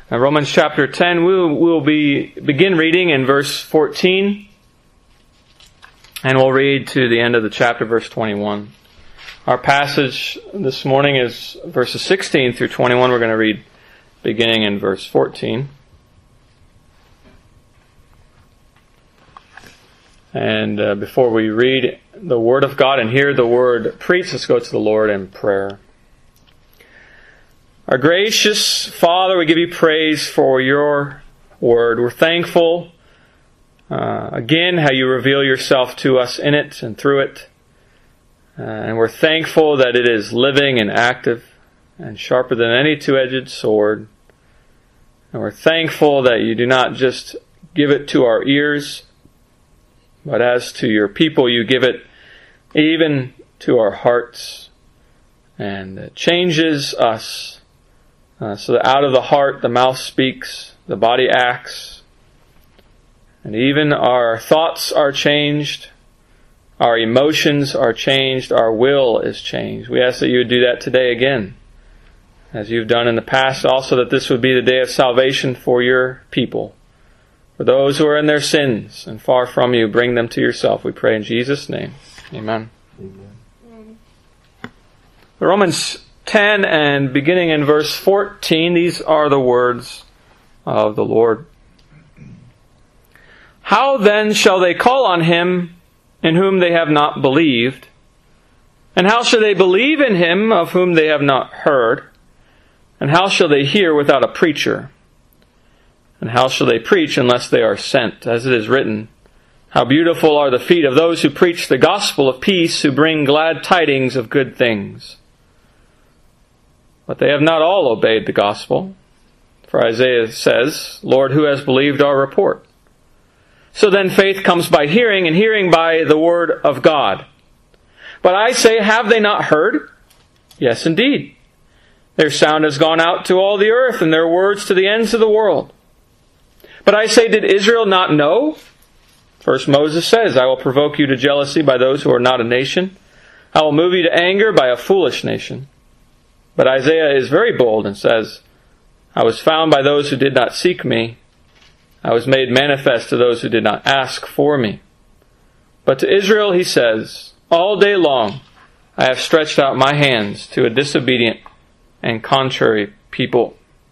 Romans chapter 10, we'll begin reading in verse 14, and we'll read to the end of the chapter, verse 21. Our passage this morning is verses 16 through 21. We're going to read beginning in verse 14. And before we read the Word of God and hear the Word preached, let's go to the Lord in prayer. Our gracious Father, we give you praise for your Word. We're thankful, again, how you reveal yourself to us in it and through it. And we're thankful that it is living and active and sharper than any two-edged sword. And we're thankful that you do not just give it to our ears, but as to your people, you give it even to our hearts. And it changes us. So that out of the heart, the mouth speaks, the body acts, and even our thoughts are changed, our emotions are changed, our will is changed. We ask that you would do that today again, as you've done in the past, also that this would be the day of salvation for your people. For those who are in their sins and far from you, bring them to yourself. We pray in Jesus' name. Amen. Amen. Romans 10 and beginning in verse 14, these are the words of the Lord. How then shall they call on him in whom they have not believed? And how shall they believe in him of whom they have not heard? And how shall they hear without a preacher? And how shall they preach unless they are sent? As it is written, how beautiful are the feet of those who preach the gospel of peace, who bring glad tidings of good things. But they have not all obeyed the gospel. For Isaiah says, Lord, who has believed our report? So then faith comes by hearing, and hearing by the word of God. But I say, have they not heard? Yes, indeed. Their sound has gone out to all the earth, and their words to the ends of the world. But I say, did Israel not know? First Moses says, I will provoke you to jealousy by those who are not a nation. I will move you to anger by a foolish nation. But Isaiah is very bold and says, I was found by those who did not seek me. I was made manifest to those who did not ask for me. But to Israel he says, all day long I have stretched out my hands to a disobedient and contrary people.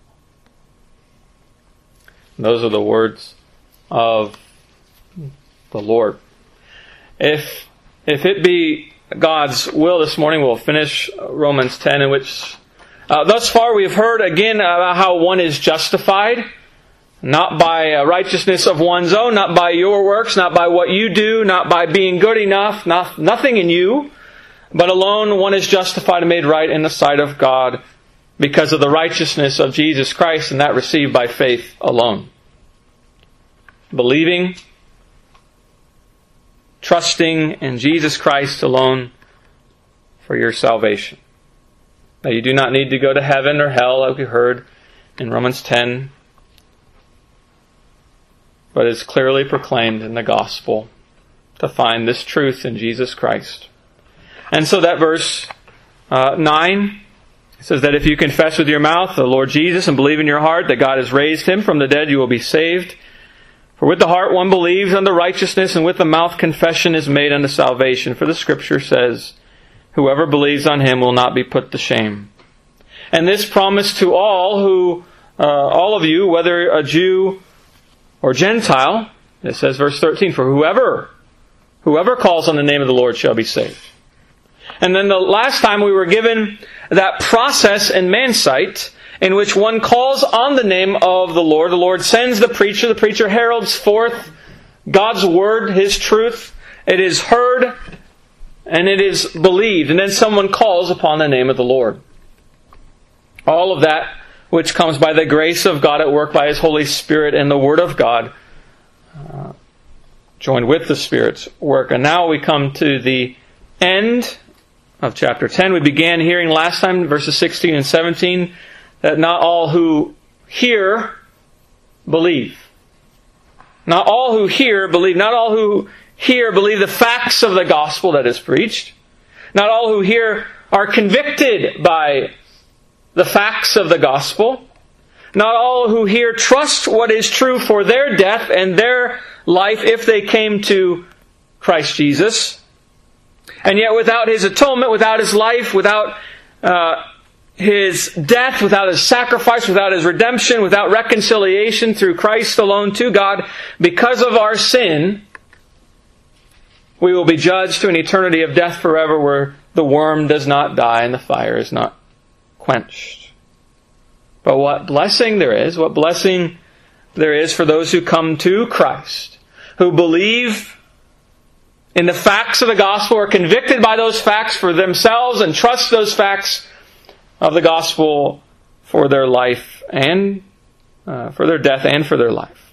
And those are the words of the Lord. If it be God's will, this morning we'll finish Romans 10, in which thus far we have heard again about how one is justified, not by righteousness of one's own, not by your works, not by what you do, not by being good enough, nothing in you, but alone one is justified and made right in the sight of God because of the righteousness of Jesus Christ, and that received by faith alone. Believing, trusting in Jesus Christ alone for your salvation. That you do not need to go to heaven or hell, like we heard in Romans 10, but is clearly proclaimed in the gospel to find this truth in Jesus Christ. And so that verse 9 says that if you confess with your mouth the Lord Jesus and believe in your heart that God has raised him from the dead, you will be saved. For with the heart one believes unto righteousness, and with the mouth confession is made unto salvation. For the Scripture says, whoever believes on him will not be put to shame. And this promise to all of you, whether a Jew or Gentile, it says verse 13, for whoever calls on the name of the Lord shall be saved. And then the last time we were given that process in man's sight, in which one calls on the name of the Lord sends the preacher heralds forth God's word, his truth. It is heard and it is believed. And then someone calls upon the name of the Lord. All of that which comes by the grace of God at work by his Holy Spirit and the Word of God, joined with the Spirit's work. And now we come to the end of chapter 10. We began hearing last time, verses 16 and 17, that not all who hear believe. Not all who hear believe. Not all who hear believe the facts of the gospel that is preached. Not all who hear are convicted by the facts of the gospel. Not all who hear trust what is true for their death and their life if they came to Christ Jesus. And yet without His atonement, without His life, without His death, without His sacrifice, without His redemption, without reconciliation through Christ alone to God, because of our sin, we will be judged to an eternity of death forever where the worm does not die and the fire is not quenched. But what blessing there is for those who come to Christ, who believe in the facts of the gospel, are convicted by those facts for themselves, and trust those facts of the gospel for their life and for their death and for their life.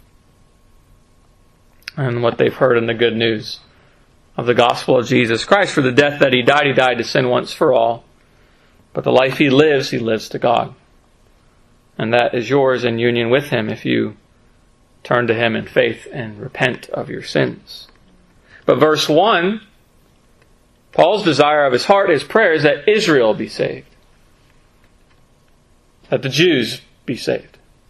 And what they've heard in the good news of the gospel of Jesus Christ. For the death that He died to sin once for all. But the life He lives to God. And that is yours in union with Him if you turn to Him in faith and repent of your sins. But verse 1, Paul's desire of his heart, his prayer, is that Israel be saved. That the Jews be saved.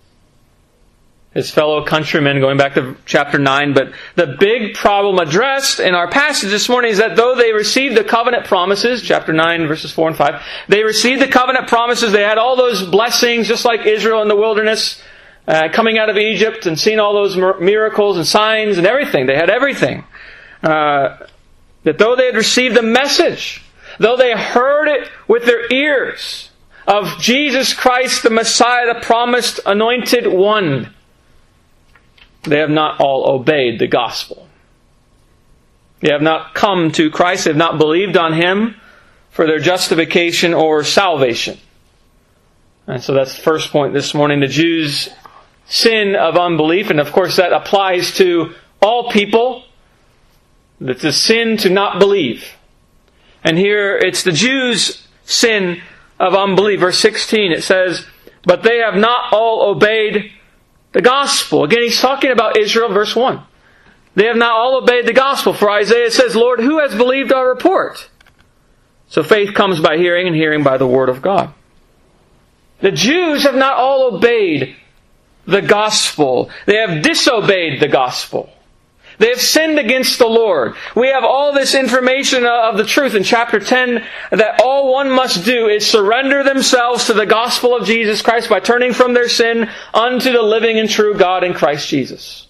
His fellow countrymen, going back to chapter 9. But the big problem addressed in our passage this morning is that though they received the covenant promises, chapter 9, verses 4 and 5, they received the covenant promises, they had all those blessings, just like Israel in the wilderness, coming out of Egypt and seeing all those miracles and signs and everything. They had everything. That though they had received the message, though they heard it with their ears of Jesus Christ, the Messiah, the promised anointed one, they have not all obeyed the gospel. They have not come to Christ. They have not believed on Him for their justification or salvation. And so that's the first point this morning. The Jews' sin of unbelief, and of course that applies to all people. It's a sin to not believe. And here it's the Jews' sin of unbelief. Verse 16, it says, "But they have not all obeyed the gospel." Again, he's talking about Israel, verse 1. They have not all obeyed the gospel. For Isaiah says, "Lord, who has believed our report?" So faith comes by hearing, and hearing by the word of God. The Jews have not all obeyed the gospel. They have disobeyed the gospel. They have sinned against the Lord. We have all this information of the truth in chapter 10 that all one must do is surrender themselves to the gospel of Jesus Christ by turning from their sin unto the living and true God in Christ Jesus.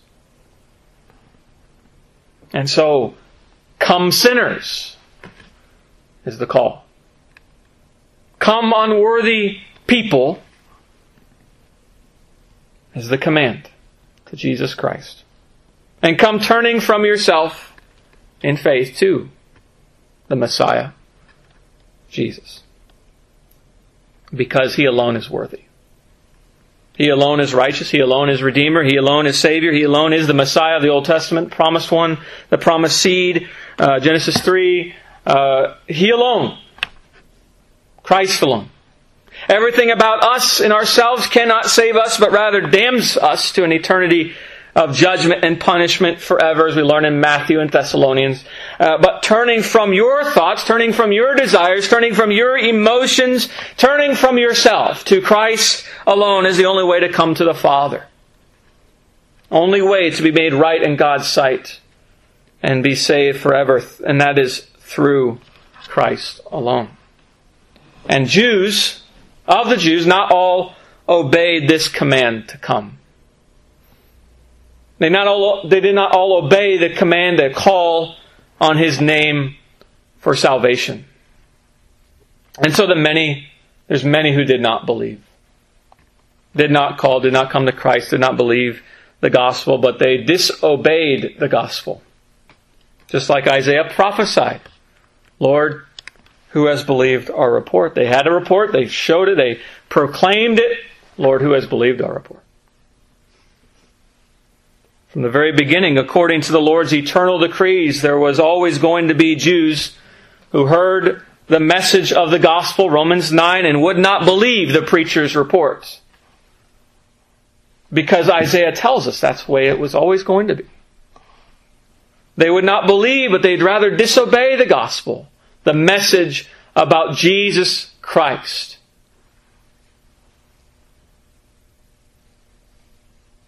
And so, come sinners is the call. Come unworthy people is the command to Jesus Christ. And come turning from yourself in faith to the Messiah, Jesus. Because He alone is worthy. He alone is righteous. He alone is Redeemer. He alone is Savior. He alone is the Messiah of the Old Testament, promised one, the promised seed, Genesis 3. He alone. Christ alone. Everything about us in ourselves cannot save us, but rather damns us to an eternity of judgment and punishment forever, as we learn in Matthew and Thessalonians. But turning from your thoughts, turning from your desires, turning from your emotions, turning from yourself to Christ alone is the only way to come to the Father. Only way to be made right in God's sight and be saved forever. And that is through Christ alone. And Jews, of the Jews, not all obeyed this command to come. They did not all obey the command to call on His name for salvation. And so there's many who did not believe. Did not call, did not come to Christ, did not believe the gospel, but they disobeyed the gospel. Just like Isaiah prophesied. Lord, who has believed our report? They had a report, they showed it, they proclaimed it. Lord, who has believed our report? From the very beginning, according to the Lord's eternal decrees, there was always going to be Jews who heard the message of the gospel, Romans 9, and would not believe the preacher's reports. Because Isaiah tells us that's the way it was always going to be. They would not believe, but they'd rather disobey the gospel, the message about Jesus Christ.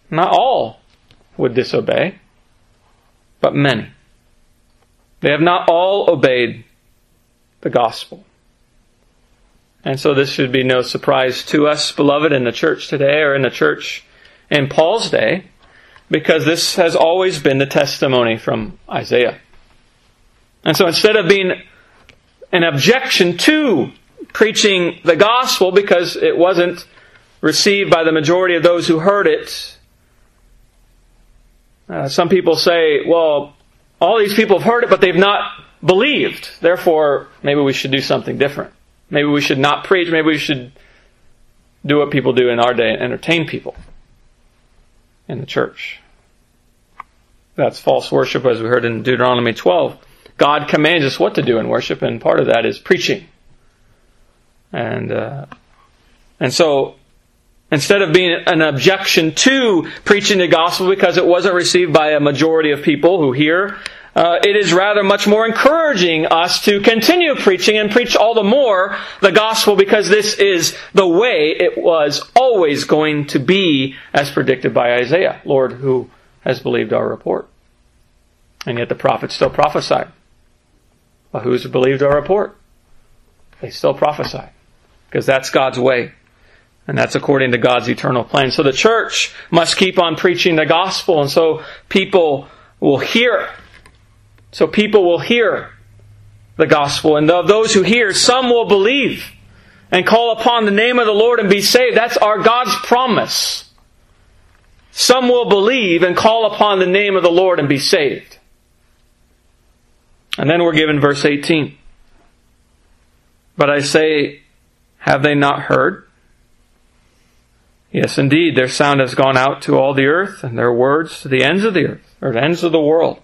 Not all would disobey, but many. They have not all obeyed the gospel. And so this should be no surprise to us, beloved, in the church today or in the church in Paul's day, because this has always been the testimony from Isaiah. And so instead of being an objection to preaching the gospel because it wasn't received by the majority of those who heard it, some people say, well, all these people have heard it, but they've not believed. Therefore, maybe we should do something different. Maybe we should not preach. Maybe we should do what people do in our day and entertain people in the church. That's false worship, as we heard in Deuteronomy 12. God commands us what to do in worship, and part of that is preaching. And so, instead of being an objection to preaching the gospel because it wasn't received by a majority of people who hear, it is rather much more encouraging us to continue preaching and preach all the more the gospel, because this is the way it was always going to be, as predicted by Isaiah. Lord, who has believed our report? And yet the prophets still prophesied. Well, who's believed our report? They still prophesy, because that's God's way. And that's according to God's eternal plan. So the church must keep on preaching the gospel, and so people will hear. So people will hear the gospel. And of those who hear, some will believe and call upon the name of the Lord and be saved. That's our God's promise. Some will believe and call upon the name of the Lord and be saved. And then we're given verse 18. But I say, have they not heard? Yes, indeed, their sound has gone out to all the earth, and their words to the ends of the earth, or the ends of the world.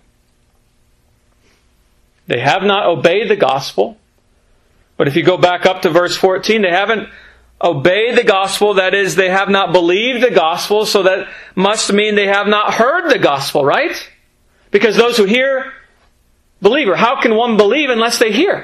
They have not obeyed the gospel. But if you go back up to verse 14, they haven't obeyed the gospel. That is, they have not believed the gospel. So that must mean they have not heard the gospel, right? Because those who hear, believe. Or how can one believe unless they hear?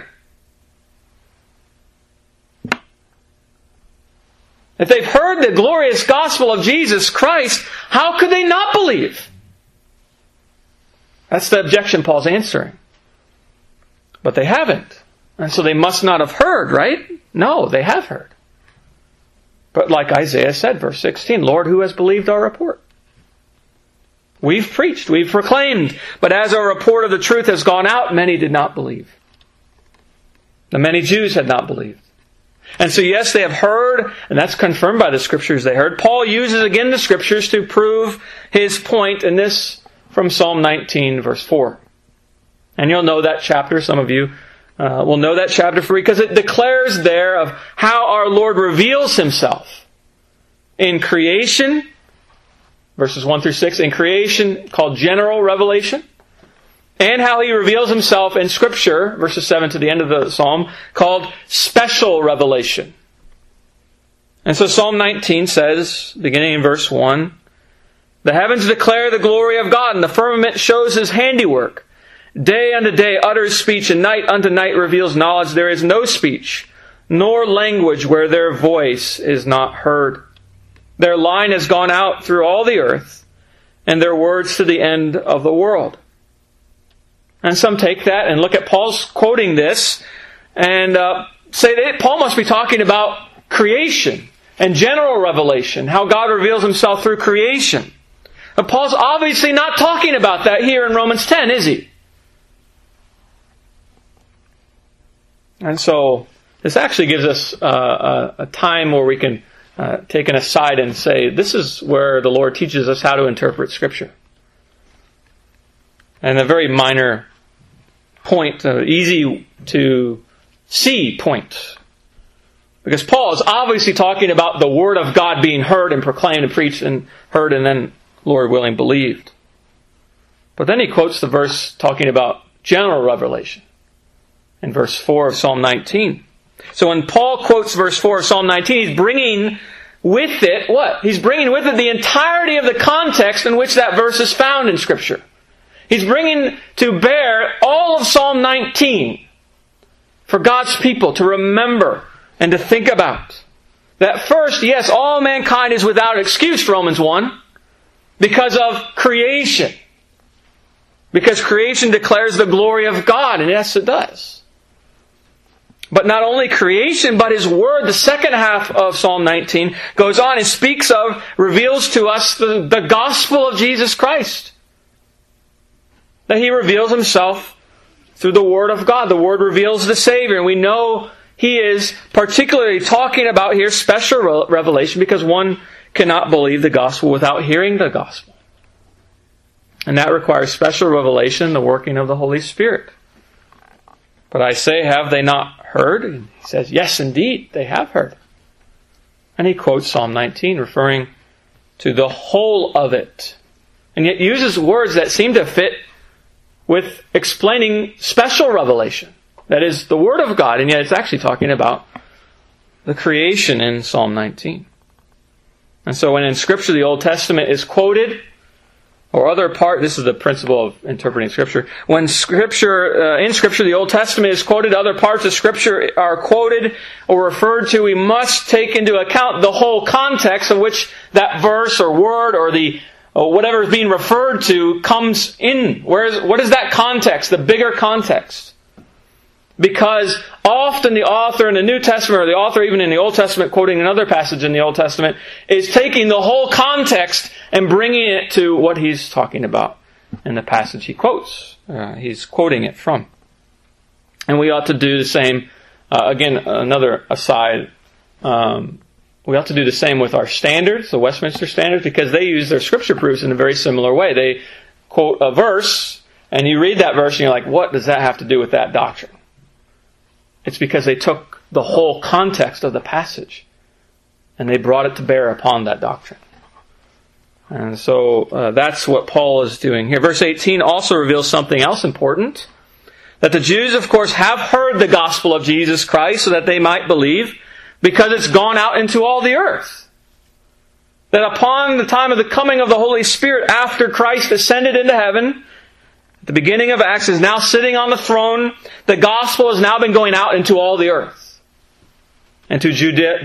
If they've heard the glorious gospel of Jesus Christ, how could they not believe? That's the objection Paul's answering. But they haven't. And so they must not have heard, right? No, they have heard. But like Isaiah said, verse 16, Lord, who has believed our report? We've preached, we've proclaimed, but as our report of the truth has gone out, many did not believe. The many Jews had not believed. And so yes, they have heard, and that's confirmed by the Scriptures they heard. Paul uses again the Scriptures to prove his point, and this from Psalm 19, verse 4. And you'll know that chapter, some of you will know that chapter because it declares there of how our Lord reveals Himself in creation, verses 1 through 6, in creation called general revelation, and how He reveals Himself in Scripture, verses 7 to the end of the Psalm, called special revelation. And so Psalm 19 says, beginning in verse 1, the heavens declare the glory of God, and the firmament shows His handiwork. Day unto day utters speech, and night unto night reveals knowledge. There is no speech, nor language where their voice is not heard. Their line has gone out through all the earth, and their words to the end of the world. And some take that and look at Paul's quoting this and say that Paul must be talking about creation and general revelation, how God reveals Himself through creation. But Paul's obviously not talking about that here in Romans 10, is he? And so this actually gives us a time where we can take an aside and say, this is where the Lord teaches us how to interpret Scripture. And a very minor point, easy to see point. Because Paul is obviously talking about the Word of God being heard and proclaimed and preached and heard and then, Lord willing, believed. But then he quotes the verse talking about general revelation in verse 4 of Psalm 19. So when Paul quotes verse 4 of Psalm 19, he's bringing with it what? He's bringing with it the entirety of the context in which that verse is found in Scripture. He's bringing to bear all of Psalm 19 for God's people to remember and to think about. That first, yes, all mankind is without excuse, Romans 1. because of creation. Because creation declares the glory of God, and yes, it does. But not only creation, but His Word, the second half of Psalm 19, goes on and speaks of, reveals to us the gospel of Jesus Christ. That He reveals Himself through the Word of God. The Word reveals the Savior, and we know He is particularly talking about here special revelation, because one cannot believe the gospel without hearing the gospel. And that requires special revelation, the working of the Holy Spirit. But I say, have they not heard? And he says, yes, indeed, they have heard. And he quotes Psalm 19, referring to the whole of it. And yet uses words that seem to fit with explaining special revelation. That is, the Word of God. And yet it's actually talking about the creation in Psalm 19. And so when in Scripture the Old Testament is quoted, or other part, this is the principle of interpreting Scripture. When in Scripture the Old Testament is quoted, other parts of Scripture are quoted or referred to, we must take into account the whole context of which that verse or word or whatever is being referred to comes in. What is that context? The bigger context. Because often the author in the New Testament, or the author even in the Old Testament, quoting another passage in the Old Testament, is taking the whole context and bringing it to what he's talking about in the passage he quotes. He's quoting it from. And we ought to do the same. Again, another aside. We ought to do the same with our standards, the Westminster Standards, because they use their Scripture proofs in a very similar way. They quote a verse, and you read that verse and you're like, what does that have to do with that doctrine? It's because they took the whole context of the passage and they brought it to bear upon that doctrine. And so that's what Paul is doing here. Verse 18 also reveals something else important. That the Jews, of course, have heard the gospel of Jesus Christ so that they might believe, because it's gone out into all the earth. That upon the time of the coming of the Holy Spirit, after Christ ascended into heaven, the beginning of Acts, is now sitting on the throne. The gospel has now been going out into all the earth. And to Judea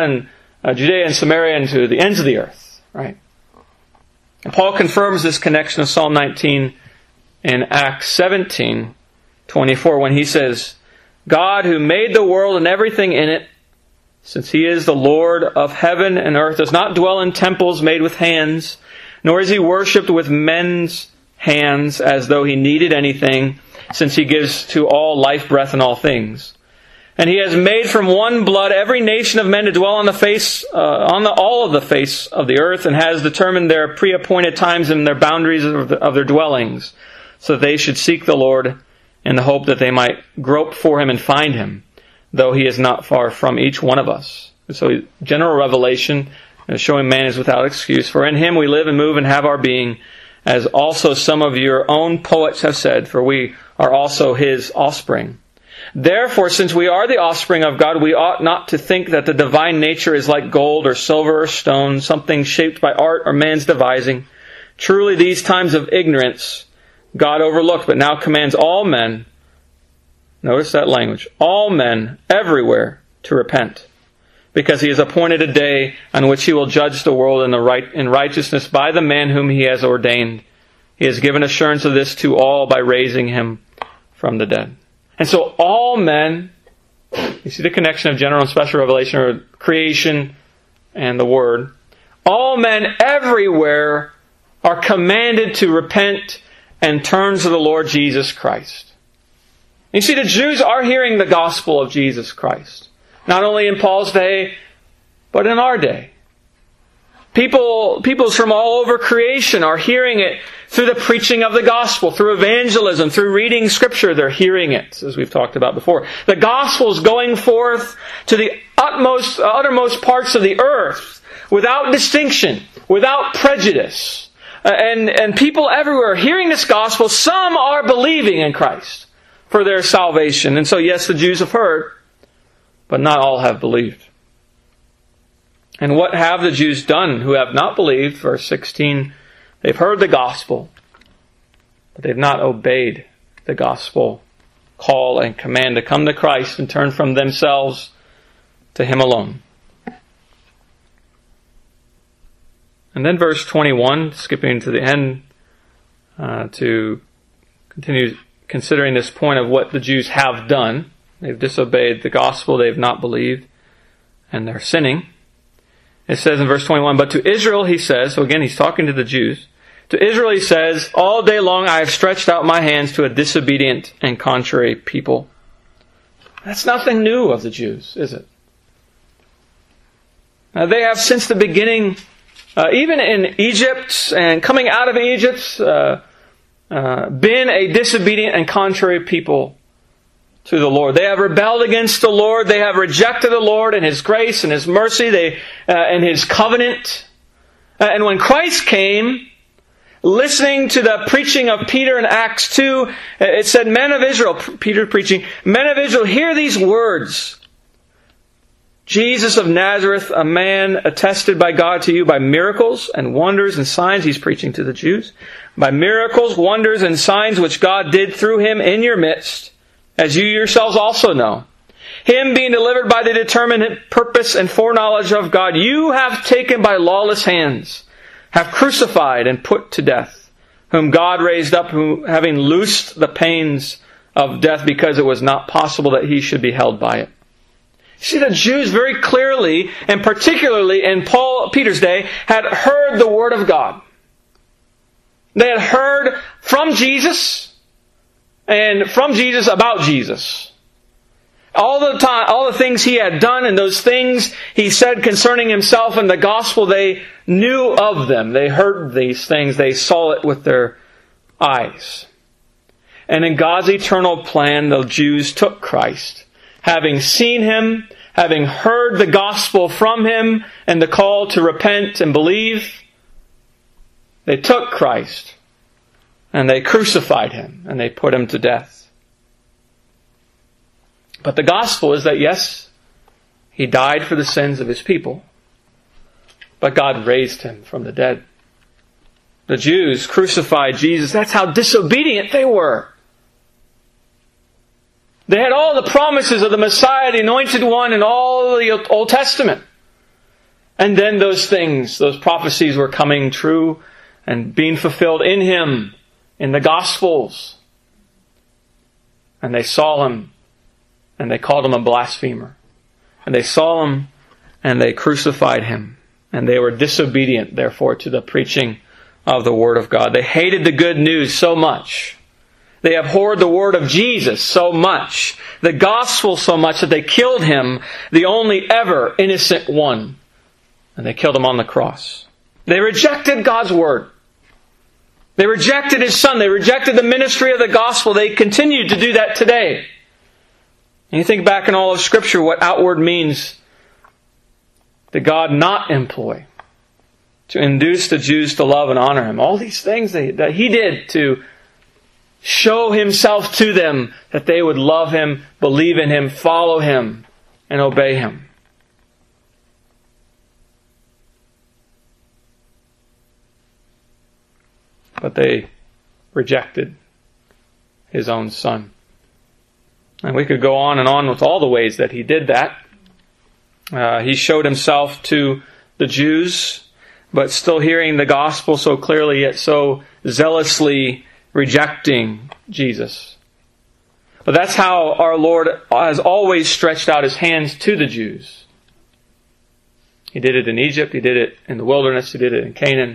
and Samaria and to the ends of the earth. Right? And Paul confirms this connection of Psalm 19 in Acts 17:24 when he says, God who made the world and everything in it, since He is the Lord of heaven and earth, does not dwell in temples made with hands, nor is He worshipped with men's hands as though He needed anything, since He gives to all life, breath, and all things. And He has made from one blood every nation of men to dwell on the face, all of the face of the earth, and has determined their pre-appointed times and their boundaries of their dwellings, so that they should seek the Lord in the hope that they might grope for Him and find Him, though He is not far from each one of us. So general revelation showing man is without excuse. For in Him we live and move and have our being, as also some of your own poets have said, for we are also His offspring. Therefore, since we are the offspring of God, we ought not to think that the divine nature is like gold or silver or stone, something shaped by art or man's devising. Truly, these times of ignorance God overlooked, but now commands all men, notice that language, all men everywhere to repent, because He has appointed a day on which He will judge the world in righteousness by the man whom He has ordained. He has given assurance of this to all by raising Him from the dead. And so all men, you see the connection of general and special revelation, or creation and the Word. All men everywhere are commanded to repent and turn to the Lord Jesus Christ. You see, the Jews are hearing the gospel of Jesus Christ. Not only in Paul's day, but in our day. Peoples from all over creation are hearing it through the preaching of the gospel, through evangelism, through reading Scripture. They're hearing it, as we've talked about before. The gospel is going forth to the uttermost parts of the earth, without distinction, without prejudice. And people everywhere are hearing this gospel. Some are believing in Christ for their salvation. And so, yes, the Jews have heard, but not all have believed. And what have the Jews done who have not believed? Verse 16, they've heard the gospel, but they've not obeyed the gospel call and command to come to Christ and turn from themselves to Him alone. And then verse 21, skipping to the end to continue considering this point of what the Jews have done. They've disobeyed the gospel, they've not believed, and they're sinning. It says in verse 21, but to Israel he says, so again he's talking to the Jews, to Israel he says, all day long I have stretched out my hands to a disobedient and contrary people. That's nothing new of the Jews, is it? They have since the beginning, even in Egypt and coming out of Egypt, been a disobedient and contrary people to the Lord. They have rebelled against the Lord. They have rejected the Lord and His grace and His mercy and His covenant. And when Christ came, listening to the preaching of Peter in Acts 2, it said, men of Israel, Peter preaching, men of Israel, hear these words. Jesus of Nazareth, a man attested by God to you by miracles and wonders and signs. He's preaching to the Jews. By miracles, wonders, and signs which God did through Him in your midst, as you yourselves also know. Him being delivered by the determined purpose and foreknowledge of God, you have taken by lawless hands, have crucified and put to death, whom God raised up, who having loosed the pains of death, because it was not possible that He should be held by it. See, the Jews very clearly, and particularly in Peter's day, had heard the Word of God. They had heard from Jesus, and from Jesus about Jesus. All the time, all the things He had done and those things He said concerning Himself in the gospel, they knew of them. They heard these things. They saw it with their eyes. And in God's eternal plan, the Jews took Christ. Having seen Him, having heard the gospel from Him and the call to repent and believe, they took Christ and they crucified Him and they put Him to death. But the gospel is that yes, He died for the sins of His people, but God raised Him from the dead. The Jews crucified Jesus. That's how disobedient they were. They had all the promises of the Messiah, the Anointed One, and all the Old Testament. And then those things, those prophecies were coming true and being fulfilled in Him, in the Gospels. And they saw Him, and they called Him a blasphemer. And they saw Him, and they crucified Him. And they were disobedient, therefore, to the preaching of the Word of God. They hated the good news so much. They abhorred the word of Jesus so much, the gospel so much, that they killed Him, the only ever innocent one. And they killed Him on the cross. They rejected God's word. They rejected His Son. They rejected the ministry of the gospel. They continue to do that today. And you think back in all of Scripture, what outward means did God not employ to induce the Jews to love and honor Him? All these things that He did to show Himself to them, that they would love Him, believe in Him, follow Him, and obey Him. But they rejected His own Son. And we could go on and on with all the ways that He did that. He showed Himself to the Jews, but still hearing the gospel so clearly, yet so zealously rejecting Jesus. But that's how our Lord has always stretched out His hands to the Jews. He did it in Egypt. He did it in the wilderness. He did it in Canaan.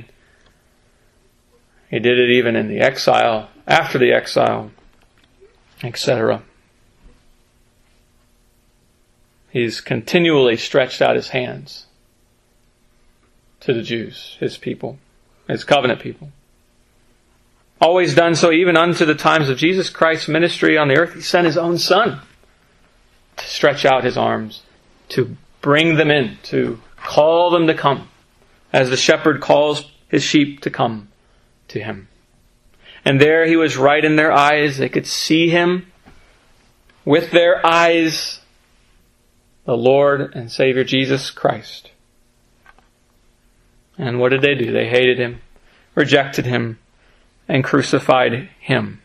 He did it even in the exile, after the exile, etc. He's continually stretched out His hands to the Jews, His people, His covenant people. Always done so even unto the times of Jesus Christ's ministry on the earth. He sent His own Son to stretch out His arms, to bring them in, to call them to come, as the shepherd calls his sheep to come to Him. And there He was right in their eyes. They could see Him with their eyes, the Lord and Savior Jesus Christ. And what did they do? They hated Him, rejected Him, and crucified Him.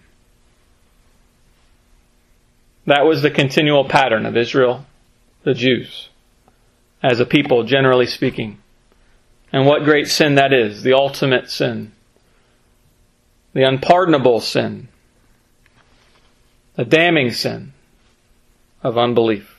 That was the continual pattern of Israel, the Jews, as a people, generally speaking. And what great sin that is, the ultimate sin, the unpardonable sin, the damning sin of unbelief.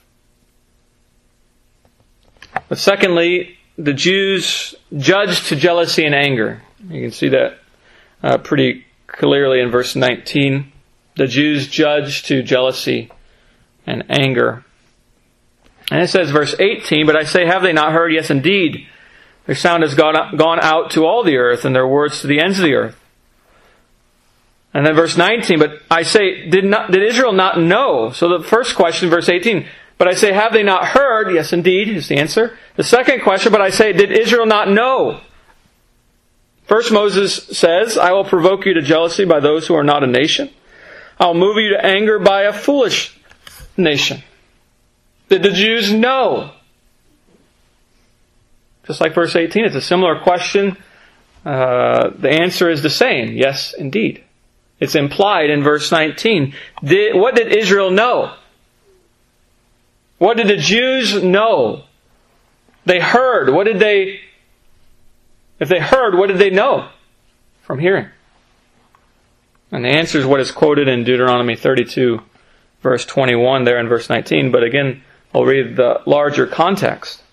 But secondly, the Jews judged to jealousy and anger. You can see that pretty clearly in verse 19. The Jews judged to jealousy and anger. And it says, verse 18, "But I say, have they not heard? Yes, indeed. Their sound has gone out to all the earth, and their words to the ends of the earth." And then verse 19, "But I say, did Israel not know?" So the first question, verse 18, "But I say, have they not heard?" Yes, indeed, is the answer. The second question, "But I say, did Israel not know?" First Moses says, "I will provoke you to jealousy by those who are not a nation. I'll move you to anger by a foolish nation." Did the Jews know? Just like verse 18, it's a similar question. The answer is the same. Yes, indeed. It's implied in verse 19. What did Israel know? What did the Jews know? They heard. If they heard, what did they know from hearing? And the answer is what is quoted in Deuteronomy 32, verse 21 there in verse 19. But again, I'll read the larger context.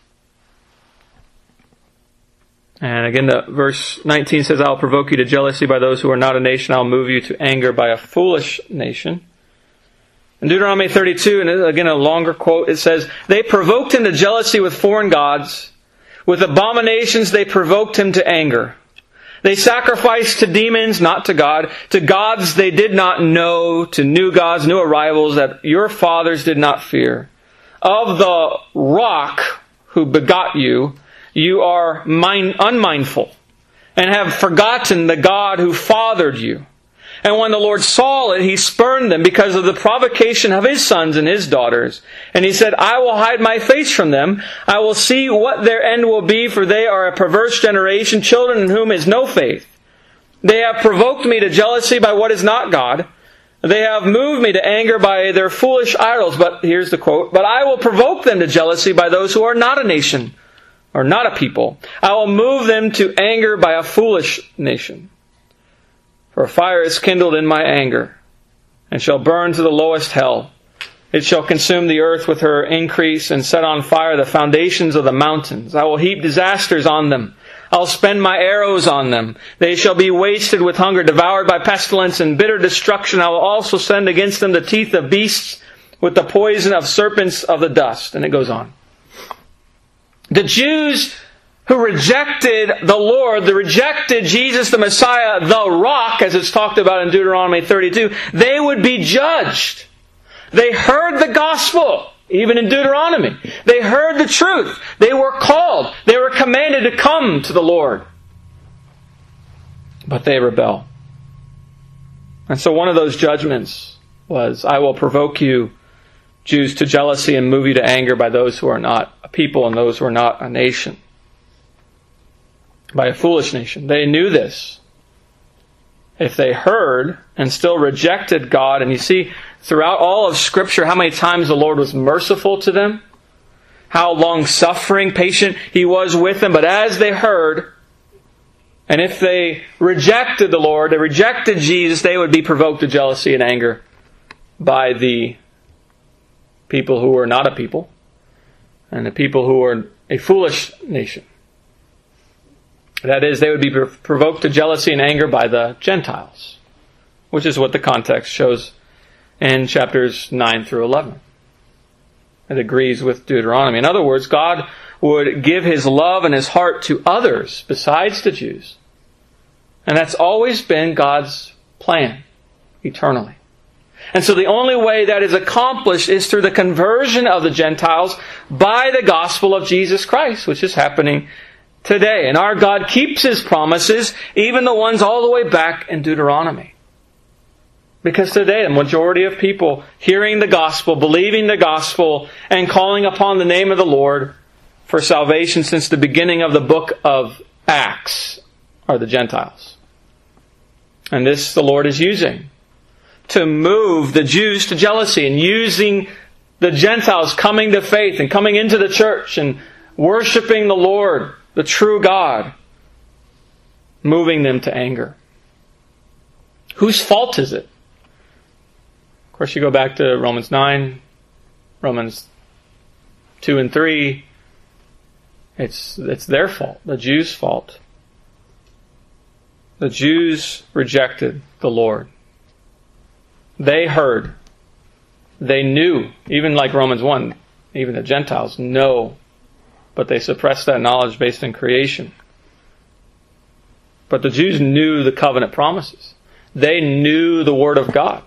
And again, the verse 19 says, "I'll provoke you to jealousy by those who are not a nation. I'll move you to anger by a foolish nation." In Deuteronomy 32, and again a longer quote, it says, "They provoked him to jealousy with foreign gods. With abominations they provoked him to anger. They sacrificed to demons, not to God. To gods they did not know, to new gods, new arrivals that your fathers did not fear. Of the rock who begot you, you are unmindful, and have forgotten the God who fathered you. And when the Lord saw it, He spurned them because of the provocation of His sons and His daughters. And He said, I will hide my face from them. I will see what their end will be, for they are a perverse generation, children in whom is no faith. They have provoked me to jealousy by what is not God. They have moved me to anger by their foolish idols." But here's the quote, "But I will provoke them to jealousy by those who are not a nation, or not a people. I will move them to anger by a foolish nation. For a fire is kindled in my anger, and shall burn to the lowest hell. It shall consume the earth with her increase, and set on fire the foundations of the mountains. I will heap disasters on them. I'll spend my arrows on them. They shall be wasted with hunger, devoured by pestilence and bitter destruction. I will also send against them the teeth of beasts, with the poison of serpents of the dust." And it goes on. The Jews who rejected the Lord, they rejected Jesus the Messiah, the rock, as it's talked about in Deuteronomy 32, they would be judged. They heard the gospel, even in Deuteronomy. They heard the truth. They were called. They were commanded to come to the Lord. But they rebel. And so one of those judgments was, "I will provoke you, Jews, to jealousy and move you to anger by those who are not a people and those who are not a nation." By a foolish nation. They knew this. If they heard and still rejected God, and you see throughout all of Scripture how many times the Lord was merciful to them, how long-suffering, patient He was with them, but as they heard, and if they rejected the Lord, they rejected Jesus, they would be provoked to jealousy and anger by the people who were not a people, and the people who were a foolish nation. That is, they would be provoked to jealousy and anger by the Gentiles, which is what the context shows in chapters 9 through 11. It agrees with Deuteronomy. In other words, God would give His love and His heart to others besides the Jews. And that's always been God's plan, eternally. And so the only way that is accomplished is through the conversion of the Gentiles by the gospel of Jesus Christ, which is happening today. And our God keeps His promises, even the ones all the way back in Deuteronomy. Because today, the majority of people hearing the gospel, believing the gospel, and calling upon the name of the Lord for salvation since the beginning of the book of Acts are the Gentiles. And this the Lord is using to move the Jews to jealousy, and using the Gentiles coming to faith and coming into the church and worshiping the Lord the true God, moving them to anger. Whose fault is it? Of course, you go back to Romans 9, Romans 2 and 3. It's their fault, the Jews' fault. The Jews rejected the Lord. They heard. They knew. Even like Romans 1, even the Gentiles know. But they suppressed that knowledge based in creation. But the Jews knew the covenant promises. They knew the Word of God.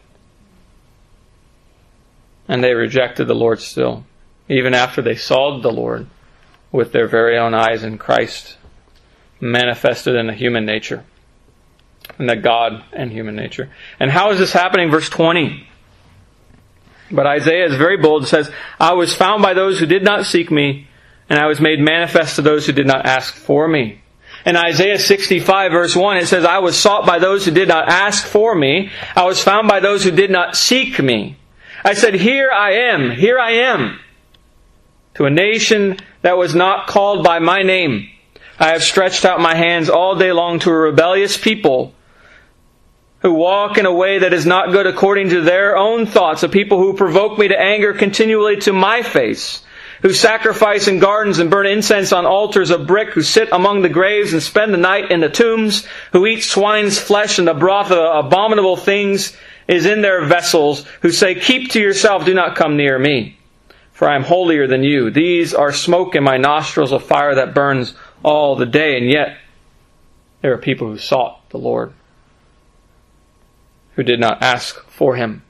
And they rejected the Lord still. Even after they saw the Lord with their very own eyes in Christ manifested in a human nature. And the God and human nature. And how is this happening? Verse 20. But Isaiah is very bold. It says, I was found by those who did not seek me, and I was made manifest to those who did not ask for me. In Isaiah 65 verse 1, it says, I was sought by those who did not ask for me. I was found by those who did not seek me. I said, here I am, to a nation that was not called by my name. I have stretched out my hands all day long to a rebellious people who walk in a way that is not good according to their own thoughts, a people who provoke me to anger continually to my face, who sacrifice in gardens and burn incense on altars of brick, who sit among the graves and spend the night in the tombs, who eat swine's flesh and the broth of abominable things is in their vessels, who say, keep to yourself, do not come near me, for I am holier than you. These are smoke in my nostrils, a fire that burns all the day. And yet, there are people who sought the Lord, who did not ask for Him.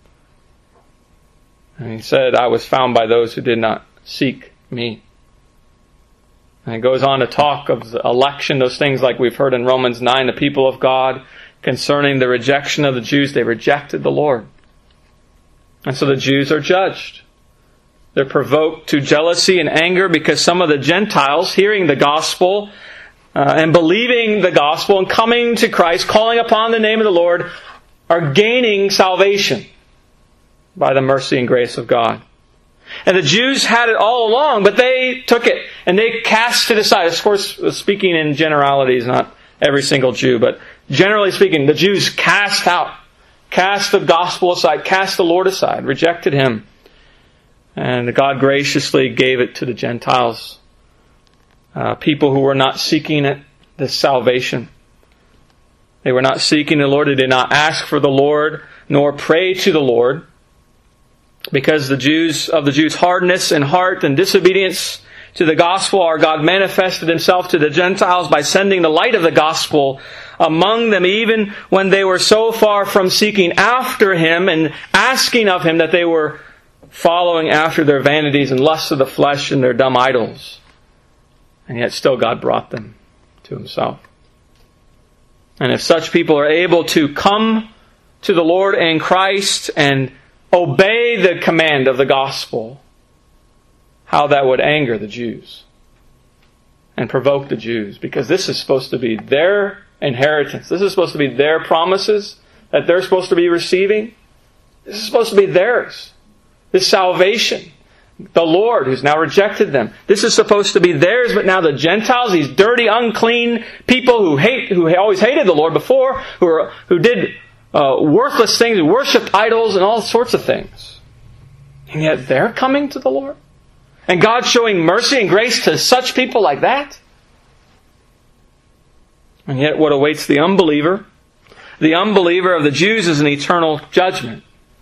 And He said, I was found by those who did not seek me. And it goes on to talk of the election, those things like we've heard in Romans 9, the people of God, concerning the rejection of the Jews. They rejected the Lord. And so the Jews are judged. They're provoked to jealousy and anger because some of the Gentiles, hearing the gospel and believing the gospel and coming to Christ, calling upon the name of the Lord, are gaining salvation by the mercy and grace of God. And the Jews had it all along, but they took it and they cast it aside. Of course, speaking in generalities, not every single Jew, but generally speaking, the Jews cast the gospel aside, cast the Lord aside, rejected Him. And God graciously gave it to the Gentiles, people who were not seeking it, this salvation. They were not seeking the Lord. They did not ask for the Lord, nor pray to the Lord, because the Jews' hardness in heart and disobedience to the gospel, our God manifested Himself to the Gentiles by sending the light of the gospel among them, even when they were so far from seeking after Him and asking of Him that they were following after their vanities and lusts of the flesh and their dumb idols. And yet still God brought them to Himself. And if such people are able to come to the Lord and Christ and obey the command of the gospel, how that would anger the Jews and provoke the Jews, because this is supposed to be their inheritance. This is supposed to be their promises that they're supposed to be receiving. This is supposed to be theirs. This salvation. The Lord who's now rejected them. This is supposed to be theirs, but now the Gentiles, these dirty, unclean people who always hated the Lord before, who did worthless things, who worshipped idols and all sorts of things. And yet they're coming to the Lord. And God's showing mercy and grace to such people like that. And yet what awaits the unbeliever of the Jews is an eternal judgment.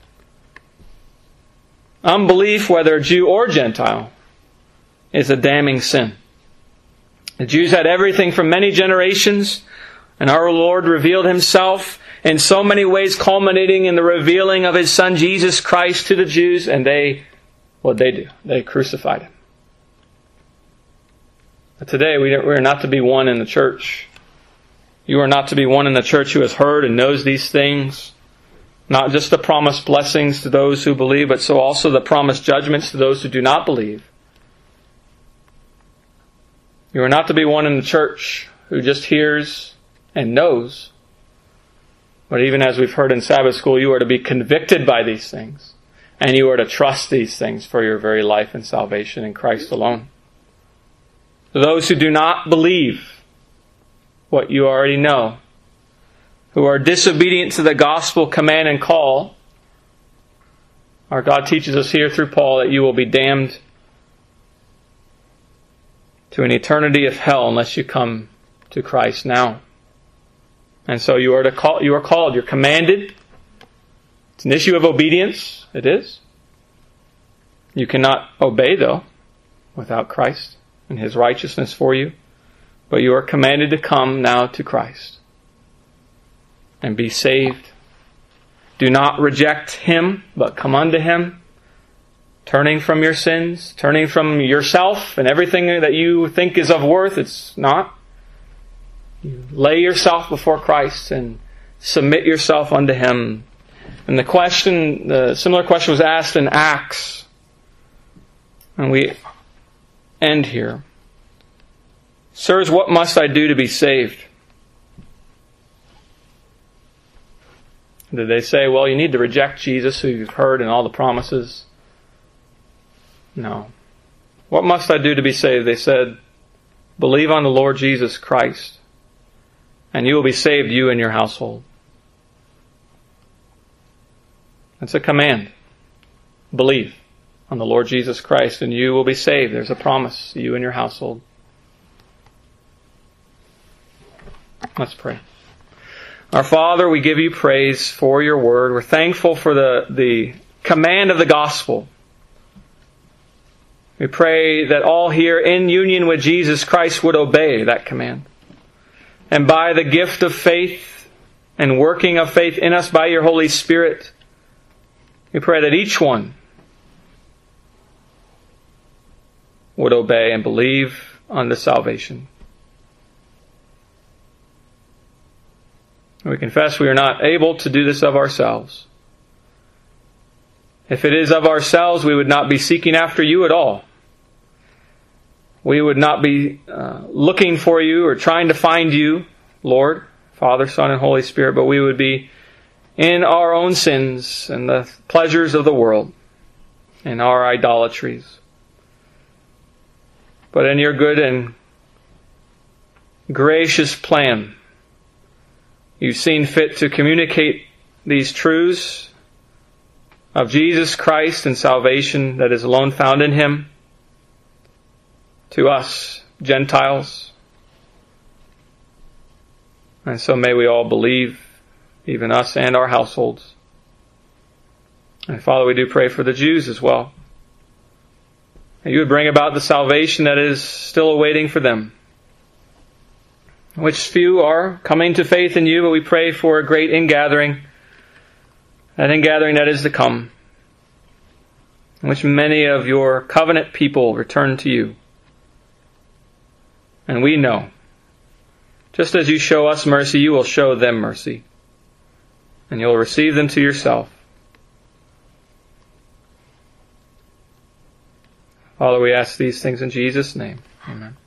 Unbelief, whether Jew or Gentile, is a damning sin. The Jews had everything from many generations, and our Lord revealed Himself in so many ways, culminating in the revealing of His Son Jesus Christ to the Jews, and what they do? They crucified Him. But today, we are not to be one in the church. You are not to be one in the church who has heard and knows these things. Not just the promised blessings to those who believe, but so also the promised judgments to those who do not believe. You are not to be one in the church who just hears and knows. But even as we've heard in Sabbath school, you are to be convicted by these things. And you are to trust these things for your very life and salvation in Christ alone. those who do not believe what you already know, who are disobedient to the gospel command and call, our God teaches us here through Paul that you will be damned to an eternity of hell unless you come to Christ now. And so you are called, you're commanded. It's an issue of obedience. It is. You cannot obey, though, without Christ and His righteousness for you. But you are commanded to come now to Christ and be saved. Do not reject Him, but come unto Him, turning from your sins, turning from yourself and everything that you think is of worth. It's not. You lay yourself before Christ and submit yourself unto Him. And the similar question was asked in Acts. And we end here. Sirs, what must I do to be saved? Did they say, well, you need to reject Jesus who you've heard and all the promises? No. What must I do to be saved? They said, believe on the Lord Jesus Christ, and you will be saved, you and your household. That's a command. Believe on the Lord Jesus Christ, and you will be saved. There's a promise, you and your household. Let's pray. Our Father, we give you praise for your word. We're thankful for the command of the gospel. We pray that all here in union with Jesus Christ would obey that command. And by the gift of faith and working of faith in us by your Holy Spirit, we pray that each one would obey and believe unto salvation. We confess we are not able to do this of ourselves. If it is of ourselves, we would not be seeking after you at all. We would not be looking for you or trying to find you, Lord, Father, Son, and Holy Spirit, but we would be in our own sins and the pleasures of the world and our idolatries. But in your good and gracious plan, you've seen fit to communicate these truths of Jesus Christ and salvation that is alone found in Him to us, Gentiles. And so may we all believe, even us and our households. And Father, we do pray for the Jews as well. That you would bring about the salvation that is still awaiting for them. Which few are coming to faith in you, but we pray for a great ingathering. That ingathering that is to come. In which many of your covenant people return to you. And we know, just as you show us mercy, you will show them mercy. And you'll receive them to yourself. Father, we ask these things in Jesus' name. Amen.